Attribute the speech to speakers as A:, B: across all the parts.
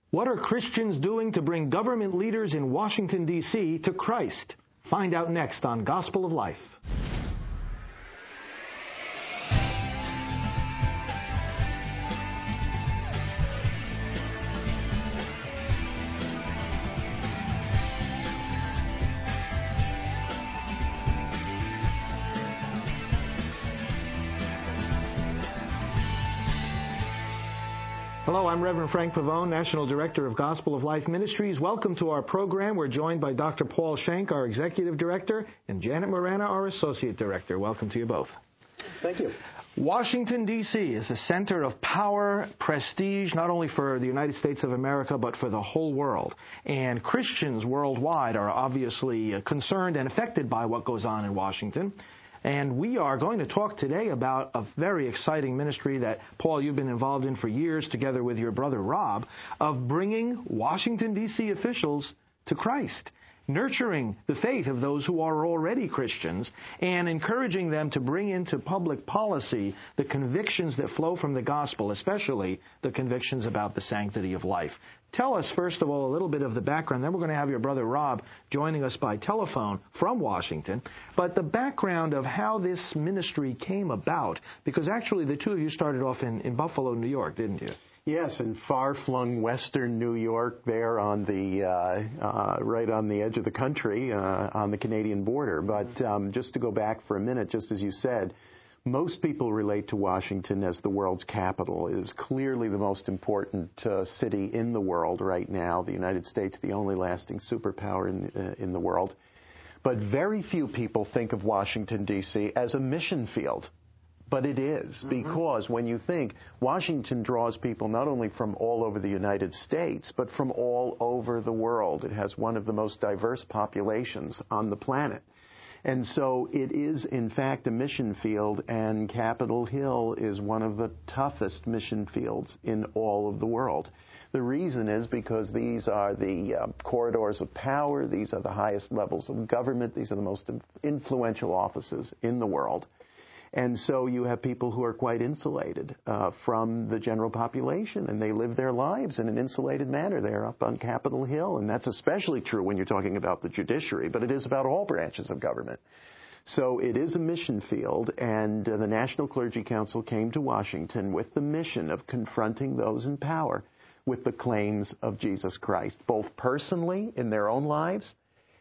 A: What are Christians doing to bring government leaders in Washington, D.C. to Christ? Find out next on Gospel of Life. Hello, I'm Reverend Frank Pavone, National Director of Gospel of Life Ministries. Welcome to our program. We're joined by Dr. Paul Schenck, our Executive Director, and Janet Morana, our Associate Director. Welcome to you both.
B: Thank you.
A: Washington, D.C. is a center of power, prestige, not only for the United States of America, but for the whole world. And Christians worldwide are obviously concerned and affected by what goes on in Washington. And we are going to talk today about a very exciting ministry that, Paul, you've been involved in for years, together with your brother Rob, of bringing Washington, D.C. officials to Christ, nurturing the faith of those who are already Christians, and encouraging them to bring into public policy the convictions that flow from the gospel, especially the convictions about the sanctity of life. Tell us, first of all, a little bit of the background. Then we're going to have your brother Rob joining us by telephone from Washington. But the background of how this ministry came about, because actually the two of you started off in Buffalo, New York, didn't you?
B: Yes, in far-flung western New York, there on the right on the edge of the country, on the Canadian border. But just to go back for a minute, just as you said, most people relate to Washington as the world's capital. It is clearly the most important city in the world right now. The United States, the only lasting superpower in the world. But very few people think of Washington, D.C. as a mission field. But it is, because when you think, Washington draws people not only from all over the United States, but from all over the world. It has one of the most diverse populations on the planet. And so it is, in fact, a mission field, and Capitol Hill is one of the toughest mission fields in all of the world. The reason is because these are the corridors of power, these are the highest levels of government, these are the most influential offices in the world. And so you have people who are quite insulated from the general population, and they live their lives in an insulated manner there up on Capitol Hill. And that's especially true when you're talking about the judiciary, but it is about all branches of government. So it is a mission field, and the National Clergy Council came to Washington with the mission of confronting those in power with the claims of Jesus Christ, both personally in their own lives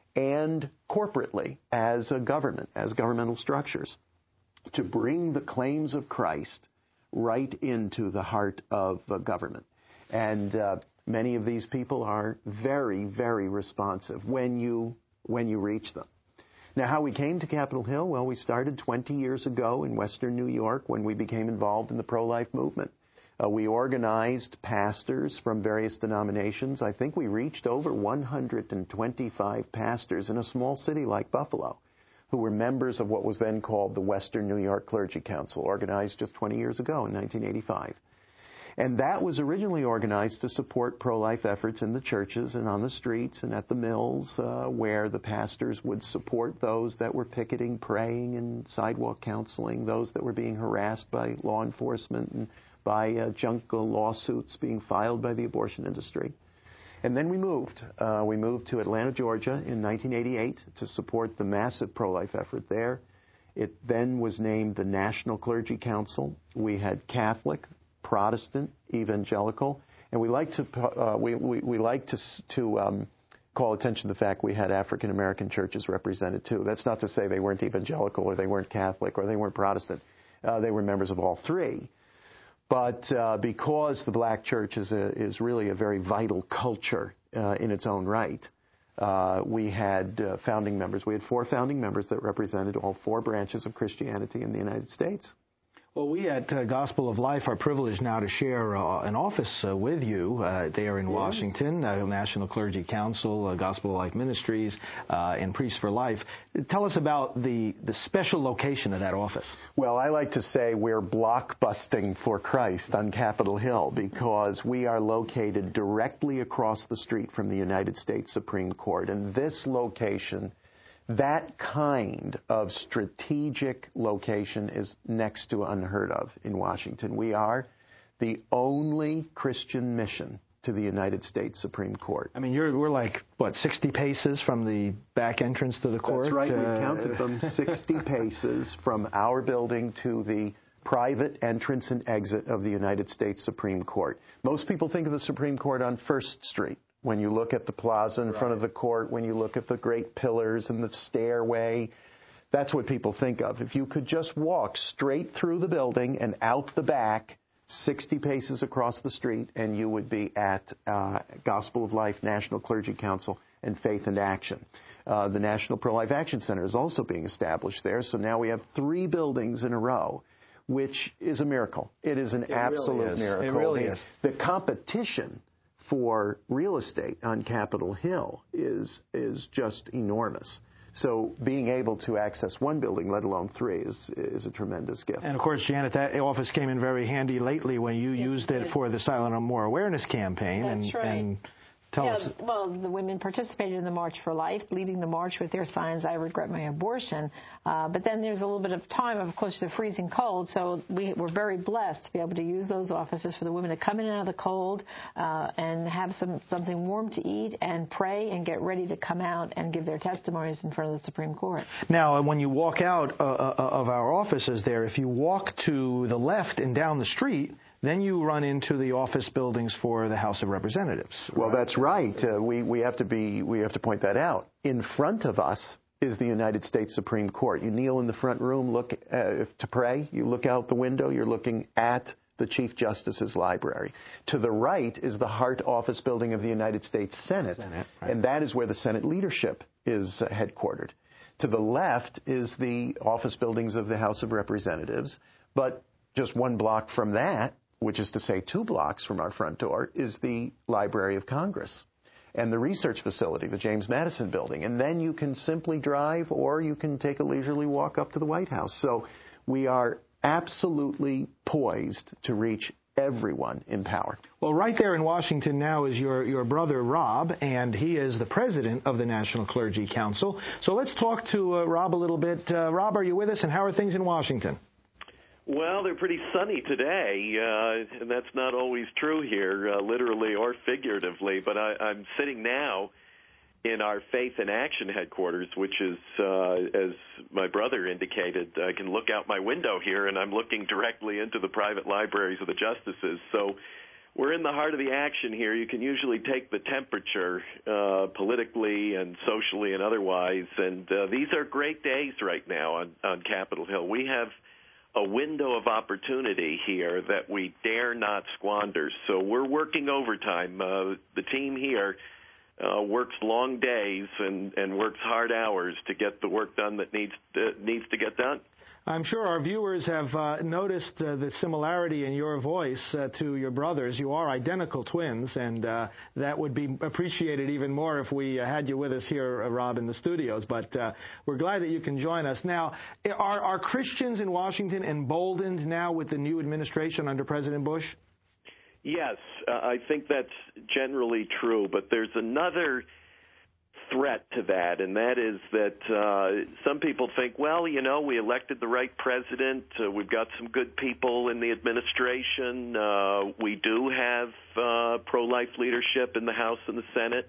B: and corporately as a government, as governmental structures, to bring the claims of Christ right into the heart of government. And many of these people are very, very responsive when you reach them. Now, how we came to Capitol Hill? Well, we started 20 years ago in western New York when we became involved in the pro-life movement. We organized pastors from various denominations. I think we reached over 125 pastors in a small city like Buffalo, who were members of what was then called the Western New York Clergy Council, organized just 20 years ago in 1985. And that was originally organized to support pro-life efforts in the churches and on the streets and at the mills, where the pastors would support those that were picketing, praying, and sidewalk counseling, those that were being harassed by law enforcement and by junk lawsuits being filed by the abortion industry. And then we moved. We moved to Atlanta, Georgia in 1988 to support the massive pro-life effort there. It then was named the National Clergy Council. We had Catholic, Protestant, Evangelical, and we like to call attention to the fact we had African American churches represented too. That's not to say they weren't evangelical or they weren't Catholic or they weren't Protestant. They were members of all three. But because the black church is really a very vital culture in its own right, we had founding members. We had 4 founding members that represented all 4 branches of Christianity in the United States.
A: Well, we at Gospel of Life are privileged now to share an office with you there in Washington, National Clergy Council, Gospel of Life Ministries, and Priests for Life. Tell us about the special location of that office.
B: Well, I like to say we're blockbusting for Christ on Capitol Hill because we are located directly across the street from the United States Supreme Court. And this location, that kind of strategic location, is next to unheard of in Washington. We are the only Christian mission to the United States Supreme Court.
A: I mean, we're like, what, 60 paces from the back entrance to the court?
B: That's right. We counted them, 60 paces from our building to the private entrance and exit of the United States Supreme Court. Most people think of the Supreme Court on First Street. When you look at the plaza in front of the court, when you look at the great pillars and the stairway, that's what people think of. If you could just walk straight through the building and out the back, 60 paces across the street, and you would be at Gospel of Life, National Clergy Council, and Faith and Action. The National Pro-Life Action Center is also being established there, so now we have 3 buildings in a row, which is a miracle. It is an absolute miracle.
A: It really is.
B: The competition for real estate on Capitol Hill is just enormous. So being able to access 1 building, let alone 3, is a tremendous gift.
A: And, of course, Janet, that office came in very handy lately when you used it for the Silent More Awareness campaign.
C: That's right.
A: And tell us.
C: Well, the women participated in the March for Life, leading the march with their signs, "I regret my abortion." But then there's a little bit of time, of course, the freezing cold. So we were very blessed to be able to use those offices for the women to come in and out of the cold and have something warm to eat and pray and get ready to come out and give their testimonies in front of the Supreme Court.
A: Now, when you walk out of our offices there, if you walk to the left and down the street, then you run into the office buildings for the House of Representatives.
B: Well, that's right. We have to point that out. In front of us is the United States Supreme Court. You kneel in the front room, look to pray. You look out the window. You're looking at the Chief Justice's library. To the right is the Hart Office building of the United States Senate,
A: right.
B: And that is where the Senate leadership is headquartered. To the left is the office buildings of the House of Representatives, but just 1 block from that, which is to say 2 blocks from our front door, is the Library of Congress and the research facility, the James Madison building. And then you can simply drive or you can take a leisurely walk up to the White House. So we are absolutely poised to reach everyone in power.
A: Well, right there in Washington now is your brother, Rob, and he is the president of the National Clergy Council. So let's talk to Rob a little bit. Rob, are you with us, and how are things in Washington?
D: Well, they're pretty sunny today, and that's not always true here, literally or figuratively. But I'm sitting now in our Faith and Action headquarters, which is, as my brother indicated, I can look out my window here, and I'm looking directly into the private libraries of the justices. So we're in the heart of the action here. You can usually take the temperature politically and socially and otherwise, and these are great days right now on Capitol Hill. We have a window of opportunity here that we dare not squander. So we're working overtime. The team here works long days and works hard hours to get the work done that needs to get done.
A: I'm sure our viewers have noticed the similarity in your voice to your brothers. You are identical twins, and that would be appreciated even more if we had you with us here, Rob, in the studios. But we're glad that you can join us. Now, are Christians in Washington emboldened now with the new administration under President Bush?
D: Yes, I think that's generally true, but there's another threat to that, and that is that some people think, well, you know, we elected the right president, we've got some good people in the administration, we do have pro-life leadership in the House and the Senate,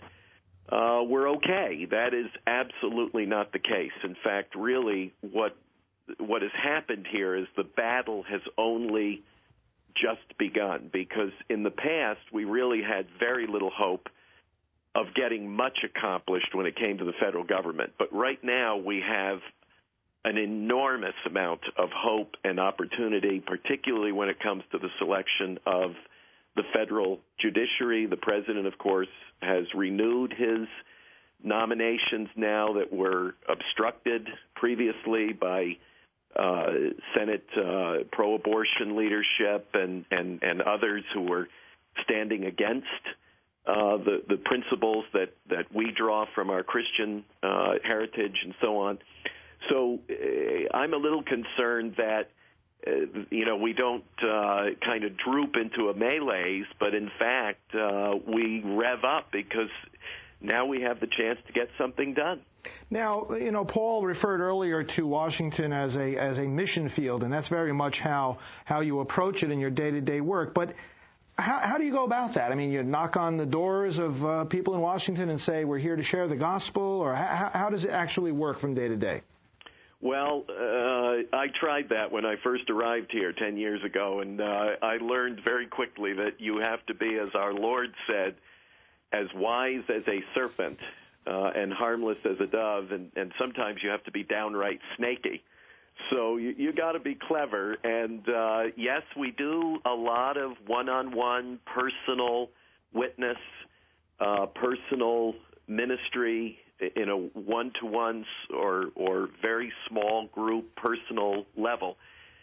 D: we're okay. That is absolutely not the case. In fact, really, what has happened here is the battle has only just begun, because in the past we really had very little hope of getting much accomplished when it came to the federal government. But right now we have an enormous amount of hope and opportunity, particularly when it comes to the selection of the federal judiciary. The president, of course, has renewed his nominations now that were obstructed previously by Senate pro-abortion leadership and others who were standing against the principles that we draw from our Christian heritage and so on. So I'm a little concerned that, we don't kind of droop into a malaise, but in fact we rev up because now we have the chance to get something done.
A: Now, Paul referred earlier to Washington as a mission field, and that's very much how you approach it in your day-to-day work. But How do you go about that? I mean, you knock on the doors of people in Washington and say, we're here to share the gospel, or how does it actually work from day to day?
D: Well, I tried that when I first arrived here 10 years ago, and I learned very quickly that you have to be, as our Lord said, as wise as a serpent and harmless as a dove, and sometimes you have to be downright snaky. So you got to be clever, and yes, we do a lot of one-on-one personal witness, personal ministry in a one-to-one or very small group personal level.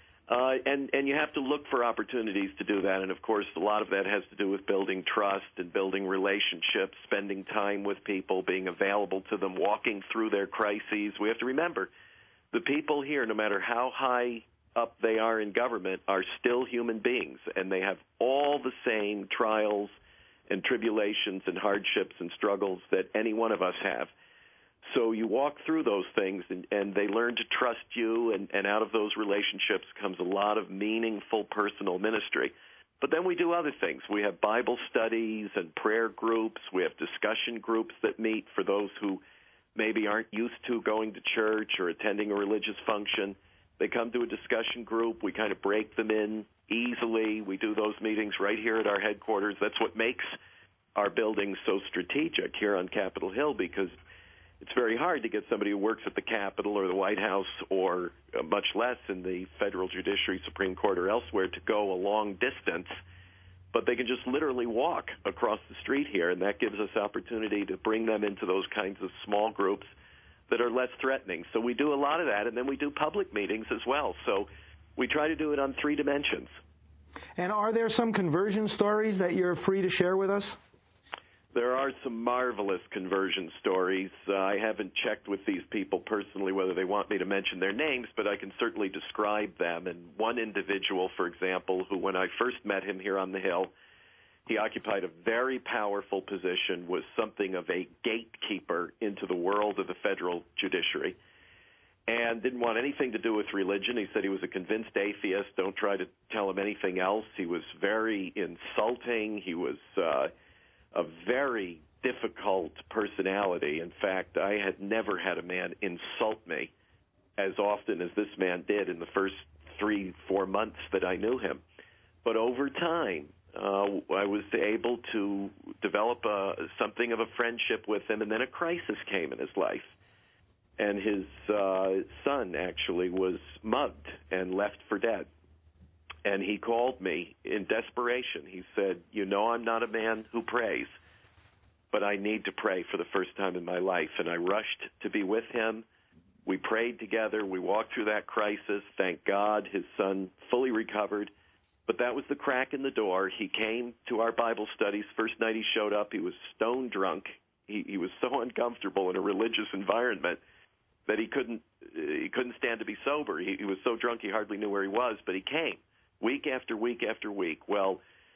D: And you have to look for opportunities to do that. And, of course, a lot of that has to do with building trust and building relationships, spending time with people, being available to them, walking through their crises. We have to remember, the people here, no matter how high up they are in government, are still human beings, and they have all the same trials and tribulations and hardships and struggles that any one of us have. So you walk through those things, and they learn to trust you, and out of those relationships comes a lot of meaningful personal ministry. But then we do other things. We have Bible studies and prayer groups. We have discussion groups that meet for those who maybe aren't used to going to church or attending a religious function. They come to a discussion group. We kind of break them in easily. We do those meetings right here at our headquarters. That's what makes our building so strategic here on Capitol Hill, because it's very hard to get somebody who works at the Capitol or the White House or much less in the federal judiciary, Supreme Court, or elsewhere to go a long distance, but they can just literally walk across the street here, and that gives us opportunity to bring them into those kinds of small groups that are less threatening. So we do a lot of that, and then we do public meetings as well. So we try to do it on 3 dimensions.
A: And are there some conversion stories that you're free to share with us?
D: There are some marvelous conversion stories. I haven't checked with these people personally whether they want me to mention their names, but I can certainly describe them. And one individual, for example, who when I first met him here on the Hill, he occupied a very powerful position, was something of a gatekeeper into the world of the federal judiciary, and didn't want anything to do with religion. He said he was a convinced atheist. Don't try to tell him anything else. He was very insulting. He was a very difficult personality. In fact, I had never had a man insult me as often as this man did in the first 3-4 months that I knew him. But over time, I was able to develop something of a friendship with him, and then a crisis came in his life. And his son actually was mugged and left for dead. And he called me in desperation. He said, "You know, I'm not a man who prays, but I need to pray for the first time in my life." And I rushed to be with him. We prayed together. We walked through that crisis. Thank God his son fully recovered. But that was the crack in the door. He came to our Bible studies. First night he showed up, he was stone drunk. He was so uncomfortable in a religious environment that he couldn't stand to be sober. He was so drunk he hardly knew where he was, but he came. Week after week after week. Well,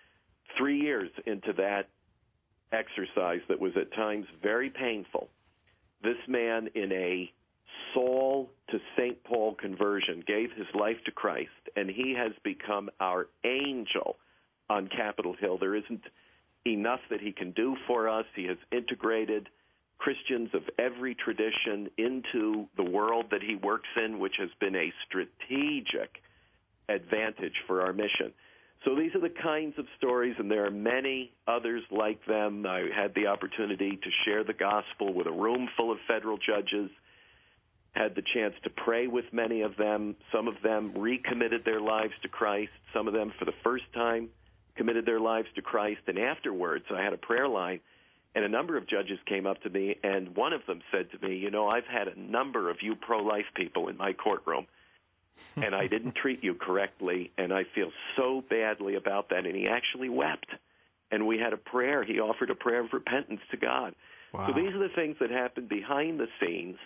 D: 3 years into that exercise that was at times very painful, this man in a Saul to St. Paul conversion gave his life to Christ, and he has become our angel on Capitol Hill. There isn't enough that he can do for us. He has integrated Christians of every tradition into the world that he works in, which has been a strategic advantage for our mission. So these are the kinds of stories, and there are many others like them. I had the opportunity to share the gospel with a room full of federal judges, had the chance to pray with many of them. Some of them recommitted their lives to Christ. Some of them, for the first time, committed their lives to Christ. And afterwards, I had a prayer line, and a number of judges came up to me, and one of them said to me, "You know, I've had a number of you pro-life people in my courtroom, and I didn't treat you correctly, and I feel so badly about that." And he actually wept. And we had a prayer. He offered a prayer of repentance to God. Wow. So these are the things that happen behind the scenes.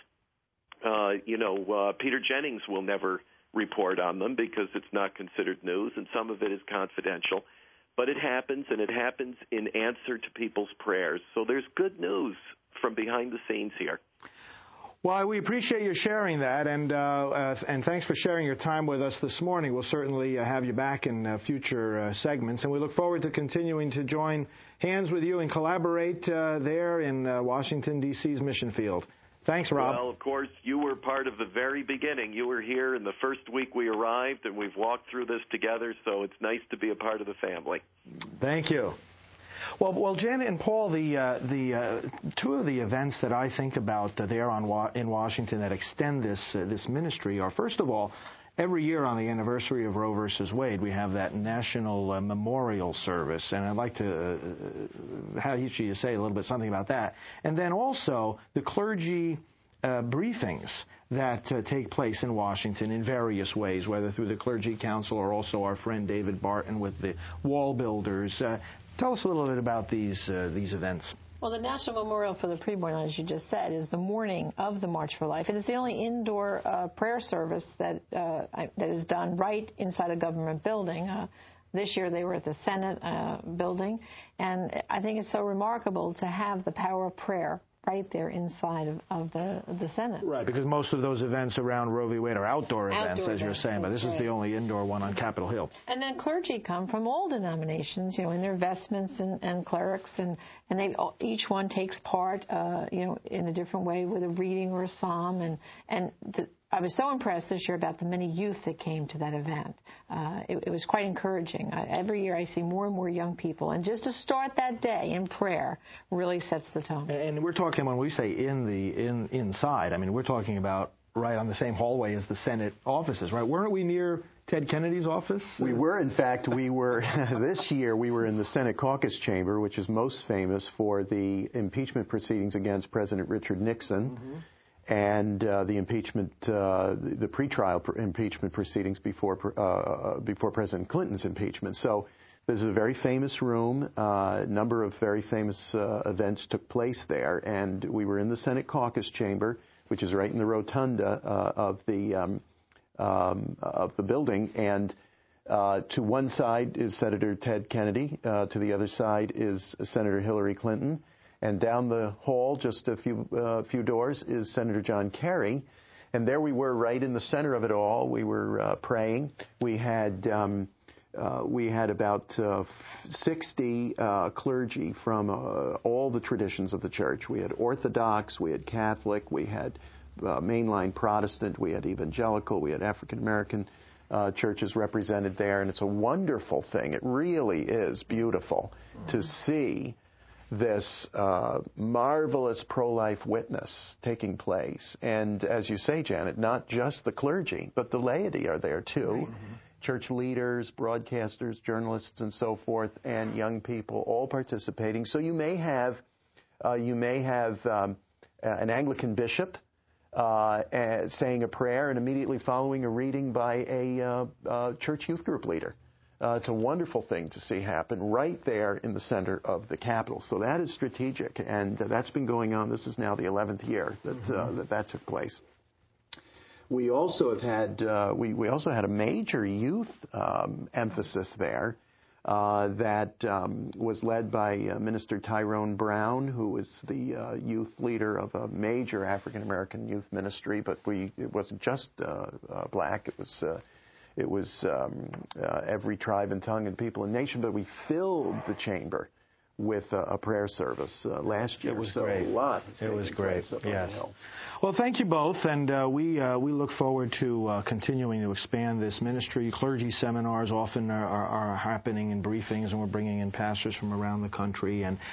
D: Peter Jennings will never report on them because it's not considered news, and some of it is confidential. But it happens, and it happens in answer to people's prayers. So there's good news from behind the scenes here.
A: Well, we appreciate you sharing that, and thanks for sharing your time with us this morning. We'll certainly have you back in future segments, and we look forward to continuing to join hands with you and collaborate there in Washington, D.C.'s mission field. Thanks, Rob.
D: Well, of course, you were part of the very beginning. You were here in the first week we arrived, and we've walked through this together, so it's nice to be a part of the family.
A: Thank you. Well, Janet and Paul, the two of the events that I think about there in Washington that extend this ministry are, first of all, every year on the anniversary of Roe versus Wade, we have that national memorial service, and I'd like to have each of you say a little bit something about that. And then also the clergy briefings that take place in Washington in various ways, whether through the Clergy Council or also our friend David Barton with the Wall Builders. Tell us a little bit about these events.
C: Well, the National Memorial for the Preborn, as you just said, is the morning of the March for Life. It is the only indoor prayer service that is done right inside a government building. This year they were at the Senate building, and I think it's so remarkable to have the power of prayer right there inside of the Senate.
A: Right, because most of those events around Roe v. Wade are outdoor events, as you're saying, but this is the only indoor one on Capitol Hill.
C: And then clergy come from all denominations, in their vestments and clerics, and they each one takes part, in a different way with a reading or a psalm, I was so impressed this year about the many youth that came to that event. It was quite encouraging. Every year I see more and more young people, and just to start that day in prayer really sets the tone.
A: And we're talking, when we say inside, I mean, we're talking about right on the same hallway as the Senate offices, right? Weren't we near Ted Kennedy's office?
B: We were, in fact, this year we were in the Senate caucus chamber, which is most famous for the impeachment proceedings against President Richard Nixon. Mm-hmm. And the impeachment, the pretrial impeachment proceedings before President Clinton's impeachment. So this is a very famous room. A number of very famous events took place there, and we were in the Senate caucus chamber, which is right in the rotunda of the building. And to one side is Senator Ted Kennedy. To the other side is Senator Hillary Clinton. And down the hall, just a few doors, is Senator John Kerry. And there we were, right in the center of it all. We were praying. We had about 60 clergy from all the traditions of the church. We had Orthodox, we had Catholic, we had mainline Protestant, we had evangelical, we had African American churches represented there. And it's a wonderful thing. It really is beautiful to see this marvelous pro-life witness taking place. And as you say, Janet, not just the clergy, but the laity are there too. Mm-hmm. Church leaders, broadcasters, journalists, and so forth, and young people all participating. So you may have an Anglican bishop saying a prayer and immediately following a reading by a church youth group leader. It's a wonderful thing to see happen right there in the center of the Capitol. So that is strategic, and that's been going on. This is now the 11th year that took place. We also have had we also had a major youth emphasis there that was led by Minister Tyrone Brown, who was the youth leader of a major African American youth ministry. But it wasn't just black. It was every tribe and tongue and people and nation, but we filled the chamber with a prayer service last year.
A: It was great. It was great. Yes. Well, thank you both, and we look forward to continuing to expand this ministry. Clergy seminars often are happening in briefings, and we're bringing in pastors from around the country. And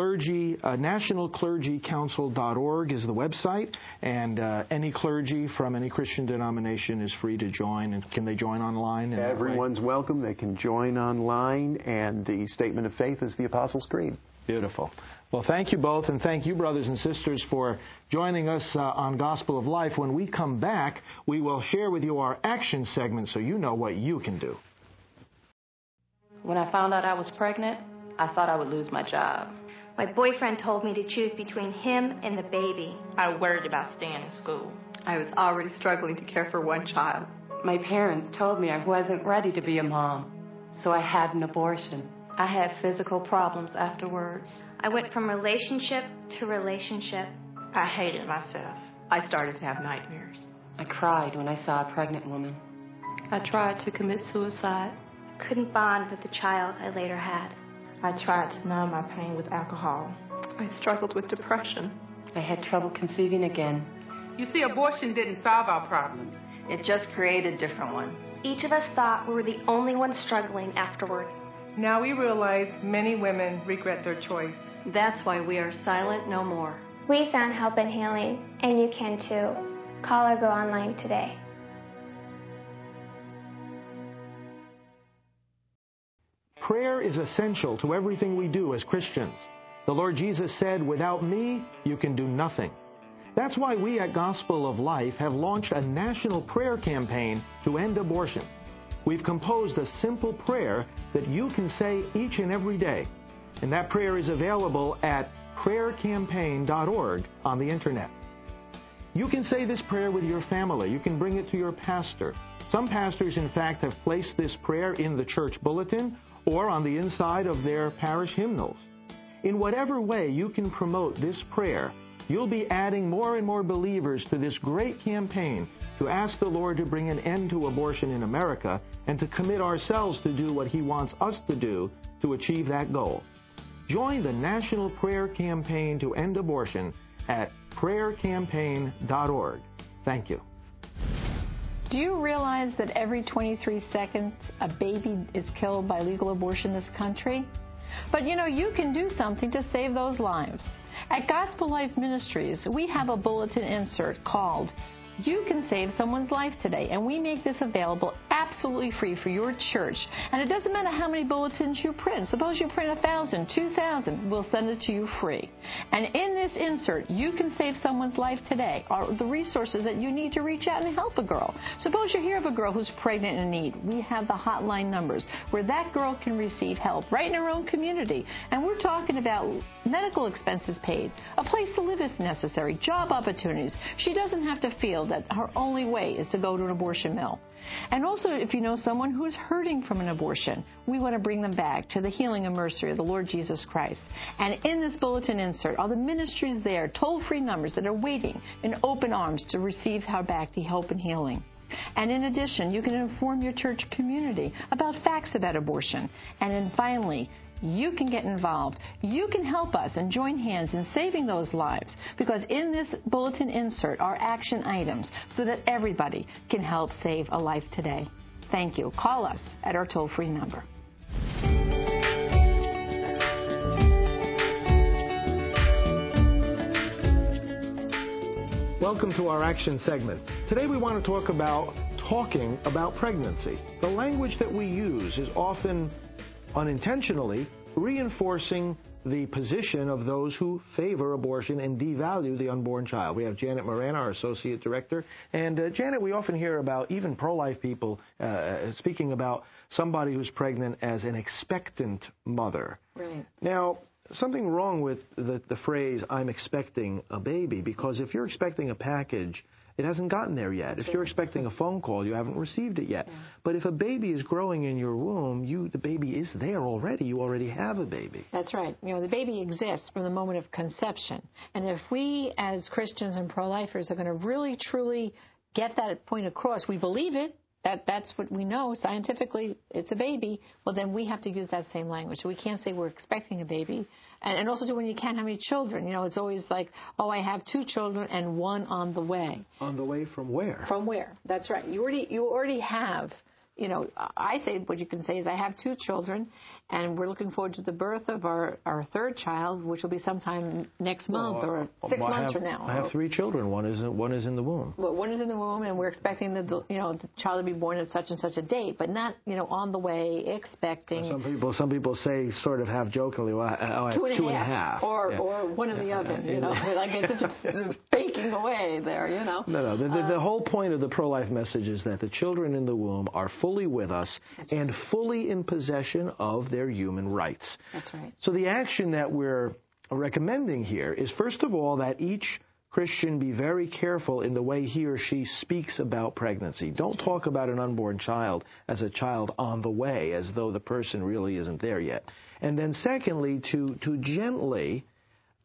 A: nationalclergycouncil.org is the website, and any clergy from any Christian denomination is free to join. And can they join online?
B: Everyone's welcome. They can join online, and the statement of faith is the Apostles' Creed.
A: Beautiful. Well, thank you both, and thank you, brothers and sisters, for joining us on Gospel of Life. When we come back, we will share with you our action segment so you know what you can do.
E: When I found out I was pregnant, I thought I would lose my job.
F: My boyfriend told me to choose between him and the baby.
G: I worried about staying in school.
H: I was already struggling to care for one child.
I: My parents told me I wasn't ready to be a mom, so I had an abortion.
E: I had physical problems afterwards.
F: I went from relationship to relationship.
G: I hated myself.
H: I started to have nightmares.
I: I cried when I saw a pregnant woman.
E: I tried to commit suicide.
F: Couldn't bond with the child I later had.
J: I tried to numb my pain with alcohol.
E: I struggled with depression.
I: I had trouble conceiving again.
J: You see, abortion didn't solve our problems.
K: It just created different ones.
F: Each of us thought we were the only ones struggling afterward.
L: Now we realize many women regret their choice.
E: That's why we are silent no more.
F: We found help and healing, and you can too. Call or go online today.
A: Prayer is essential to everything we do as Christians. The Lord Jesus said, "Without me, you can do nothing." That's why we at Gospel of Life have launched a national prayer campaign to end abortion. We've composed a simple prayer that you can say each and every day. And that prayer is available at prayercampaign.org on the internet. You can say this prayer with your family. You can bring it to your pastor. Some pastors, in fact, have placed this prayer in the church bulletin or on the inside of their parish hymnals. In whatever way you can promote this prayer, you'll be adding more and more believers to this great campaign to ask the Lord to bring an end to abortion in America and to commit ourselves to do what He wants us to do to achieve that goal. Join the National Prayer Campaign to End Abortion at prayercampaign.org. Thank you.
C: Do you realize that every 23 seconds a baby is killed by legal abortion in this country? But you can do something to save those lives. At Gospel Life Ministries, we have a bulletin insert called You Can Save Someone's Life Today, and we make this available absolutely free for your church. And it doesn't matter how many bulletins you print. Suppose you print 1,000, 2,000, we'll send it to you free. And in this insert, You Can Save Someone's Life Today, are the resources that you need to reach out and help a girl. Suppose you hear of a girl who's pregnant and in need. We have the hotline numbers where that girl can receive help right in her own community. And we're talking about medical expenses paid, a place to live if necessary, job opportunities. She doesn't have to feel that her only way is to go to an abortion mill. And also, if you know someone who is hurting from an abortion, we want to bring them back to the healing and mercy of the Lord Jesus Christ. And in this bulletin insert are the ministries there, toll-free numbers that are waiting in open arms to receive her back to hope and healing. And in addition, you can inform your church community about facts about abortion. And then finally, you can get involved. You can help us and join hands in saving those lives, because in this bulletin insert are action items so that everybody can help save a life today. Thank you. Call us at our toll-free number.
A: Welcome to our action segment. Today we want to talk about talking about pregnancy. The language that we use is often unintentionally reinforcing the position of those who favor abortion and devalue the unborn child. We have Janet Moran, our Associate Director. And Janet, we often hear about even pro-life people speaking about somebody who's pregnant as an expectant mother.
C: Right.
A: Now, something wrong with the phrase, I'm expecting a baby, because if you're expecting a package, it hasn't gotten there yet. If you're expecting a phone call, you haven't received it yet. Yeah. But if a baby is growing in your womb, the baby is there already. You already have a baby.
C: That's right. The baby exists from the moment of conception. And if we, as Christians and pro-lifers, are going to really, truly get that point across, we believe it, that's what we know scientifically, it's a baby, well, then we have to use that same language. So we can't say we're expecting a baby. And also, when you can't have any children, it's always like, oh, I have 2 children and 1 on the way.
A: On the way from where?
C: From where? That's right. You already have. I say what you can say is I have 2 children, and we're looking forward to the birth of our 3rd child, which will be sometime next month or 6 months from now.
A: I have 3 children. One is in the womb.
C: Well, one is in the womb, and we're expecting the child to be born at such and such a date, but not on the way expecting.
A: Some people say, sort of half jokingly, well, I have 2.5,
C: or one in the oven. Like it's just baking away there.
A: No. The whole point of the pro-life message is that the children in the womb are fully with us and fully in possession of their human rights.
C: That's right.
A: So the action that we're recommending here is, first of all, that each Christian be very careful in the way he or she speaks about pregnancy. Don't talk about an unborn child as a child on the way, as though the person really isn't there yet. And then secondly, to gently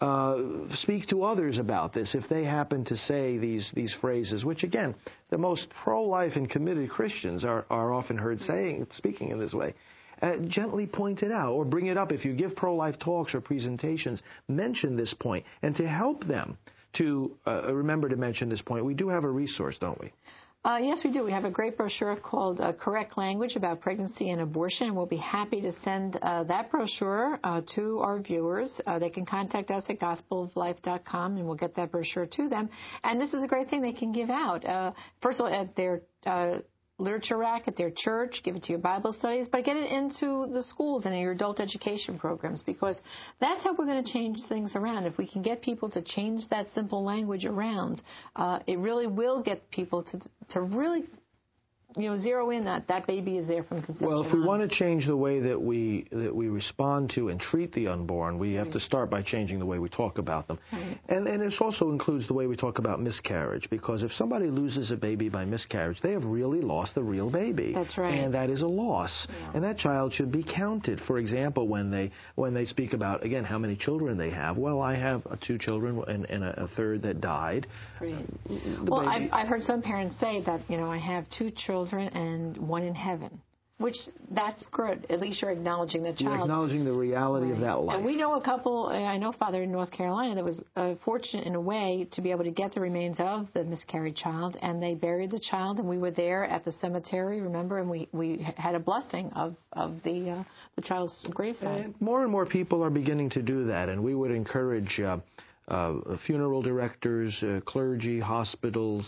A: speak to others about this if they happen to say these phrases, which, again, the most pro-life and committed Christians are often heard speaking in this way. Gently point it out or bring it up. If you give pro-life talks or presentations, mention this point. And to help them to remember to mention this point, we do have a resource, don't we?
C: Yes, we do. We have a great brochure called Correct Language About Pregnancy and Abortion, and we'll be happy to send that brochure to our viewers. They can contact us at gospeloflife.com, and we'll get that brochure to them. And this is a great thing they can give out. First of all, at their literature rack at their church, give it to your Bible studies, but get it into the schools and in your adult education programs, because that's how we're going to change things around. If we can get people to change that simple language around, it really will get people to really zero in that baby is there from conception.
A: Well, if we want to change the way that we respond to and treat the unborn, we have to start by changing the way we talk about them.
C: Right.
A: And this also includes the way we talk about miscarriage, because if somebody loses a baby by miscarriage, they have really lost the real baby.
C: That's right.
A: And that is a loss.
C: Yeah.
A: And that child should be counted. For example, when they speak about, again, how many children they have, well, I have 2 children and a third that died.
C: Right. Well, I've heard some parents say that, I have 2 children and 1 in heaven, which that's good. At least you're acknowledging the child.
A: You're acknowledging the reality of that life.
C: And we know a couple, I know a father in North Carolina that was fortunate in a way to be able to get the remains of the miscarried child, and they buried the child, and we were there at the cemetery, remember, and we had a blessing of the child's graveside.
A: And more people are beginning to do that, and we would encourage funeral directors, clergy, hospitals,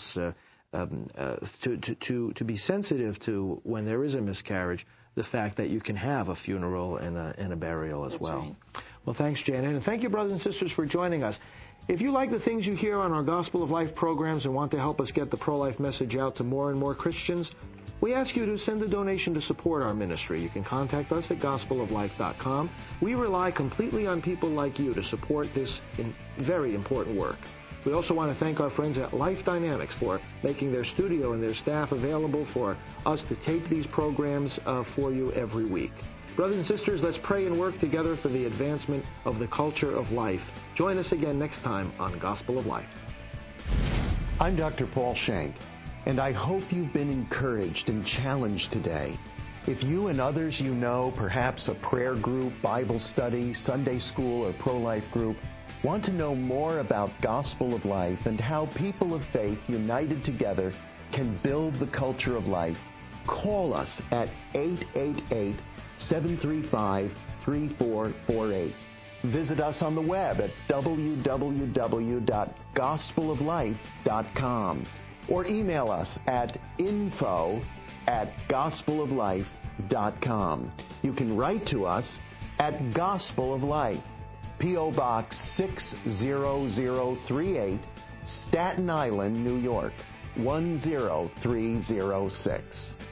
A: to be sensitive to, when there is a miscarriage, the fact that you can have a funeral and a burial as well.
C: Right.
A: Well, thanks, Janet. And thank you, brothers and sisters, for joining us. If you like the things you hear on our Gospel of Life programs and want to help us get the pro-life message out to more and more Christians, we ask you to send a donation to support our ministry. You can contact us at gospeloflife.com. We rely completely on people like you to support this very important work. We also want to thank our friends at Life Dynamics for making their studio and their staff available for us to tape these programs for you every week. Brothers and sisters, let's pray and work together for the advancement of the culture of life. Join us again next time on Gospel of Life.
B: I'm Dr. Paul Shank, and I hope you've been encouraged and challenged today. If you and others you know, perhaps a prayer group, Bible study, Sunday school, or pro-life group, want to know more about Gospel of Life and how people of faith united together can build the culture of life, call us at 888-735-3448. Visit us on the web at www.gospeloflife.com or email us at info@gospeloflife.com. You can write to us at Gospel of Life, P.O. Box 60038, Staten Island, New York, 10306.